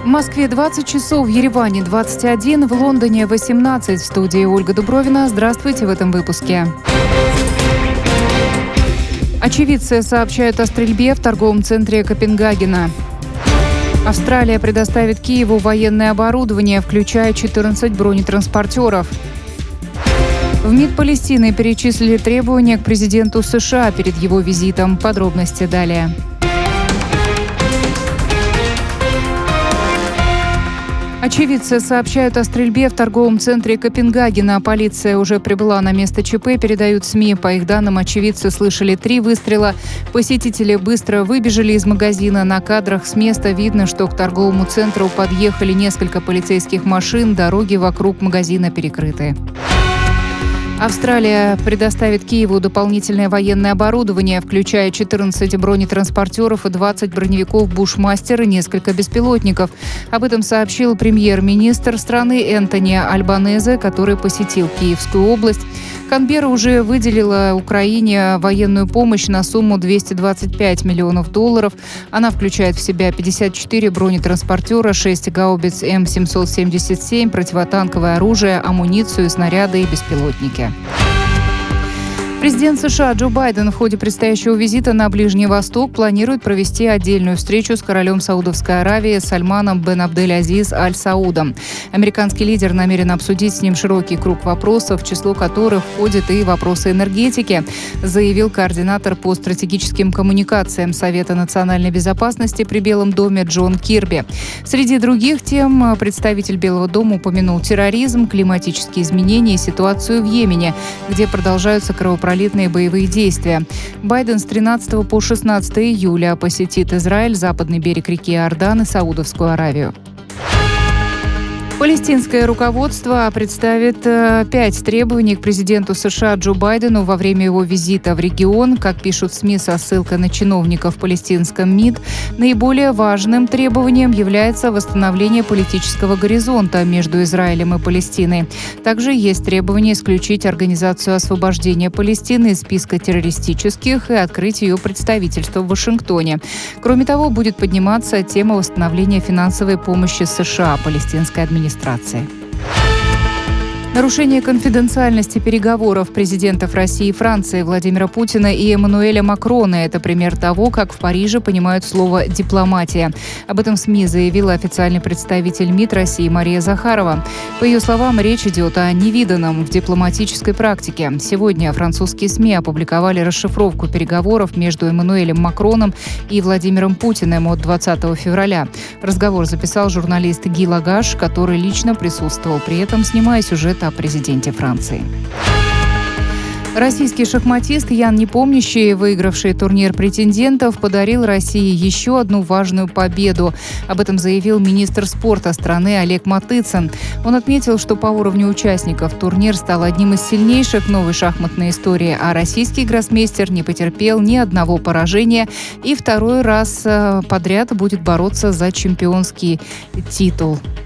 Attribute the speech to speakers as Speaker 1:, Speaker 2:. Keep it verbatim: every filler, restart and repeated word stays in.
Speaker 1: В Москве двадцать часов, в Ереване двадцать один, в Лондоне восемнадцать. В студии Ольга Дубровина. Здравствуйте в этом выпуске. Очевидцы сообщают о стрельбе в торговом центре Копенгагена. Австралия предоставит Киеву военное оборудование, включая четырнадцать бронетранспортеров. В МИД Палестины перечислили требования к президенту США перед его визитом. Подробности далее. Очевидцы сообщают о стрельбе в торговом центре Копенгагена. Полиция уже прибыла на место ЧП, передают СМИ. По их данным, очевидцы слышали три выстрела. Посетители быстро выбежали из магазина. На кадрах с места видно, что к торговому центру подъехали несколько полицейских машин. Дороги вокруг магазина перекрыты. Австралия предоставит Киеву дополнительное военное оборудование, включая четырнадцать бронетранспортеров и двадцать броневиков «Бушмастер» и несколько беспилотников. Об этом сообщил премьер-министр страны Энтони Альбанезе, который посетил Киевскую область. Канберра уже выделила Украине военную помощь на сумму двести двадцать пять миллионов долларов. Она включает в себя пятьдесят четыре бронетранспортера, шесть гаубиц М семьсот семьдесят семь, противотанковое оружие, амуницию, снаряды и беспилотники. Президент США Джо Байден в ходе предстоящего визита на Ближний Восток планирует провести отдельную встречу с королем Саудовской Аравии Сальманом бен Абдель-Азиз Аль Саудом. Американский лидер намерен обсудить с ним широкий круг вопросов, в число которых входят и вопросы энергетики, заявил координатор по стратегическим коммуникациям Совета национальной безопасности при Белом доме Джон Кирби. Среди других тем представитель Белого дома упомянул терроризм, климатические изменения и ситуацию в Йемене, где продолжаются кровопролитные боевые действия. Байден с тринадцатого по шестнадцатое июля посетит Израиль, западный берег реки Иордан и Саудовскую Аравию. Палестинское руководство представит э, пять требований к президенту США Джо Байдену во время его визита в регион. Как пишут СМИ со ссылкой на чиновников в палестинском МИД, наиболее важным требованием является восстановление политического горизонта между Израилем и Палестиной. Также есть требование исключить Организацию освобождения Палестины из списка террористических и открыть ее представительство в Вашингтоне. Кроме того, будет подниматься тема восстановления финансовой помощи США палестинской администрации. администрации. Нарушение конфиденциальности переговоров президентов России и Франции Владимира Путина и Эммануэля Макрона – это пример того, как в Париже понимают слово «дипломатия». Об этом СМИ заявила официальный представитель МИД России Мария Захарова. По ее словам, речь идет о невиданном в дипломатической практике. Сегодня французские СМИ опубликовали расшифровку переговоров между Эммануэлем Макроном и Владимиром Путиным от двадцатого февраля. Разговор записал журналист Ги Лагаш, который лично присутствовал, при этом снимая сюжет о президенте Франции. Российский шахматист Ян Непомнящий, выигравший турнир претендентов, подарил России еще одну важную победу. Об этом заявил министр спорта страны Олег Матыцын. Он отметил, что по уровню участников турнир стал одним из сильнейших в новой шахматной истории, а российский гроссмейстер не потерпел ни одного поражения и второй раз подряд будет бороться за чемпионский титул.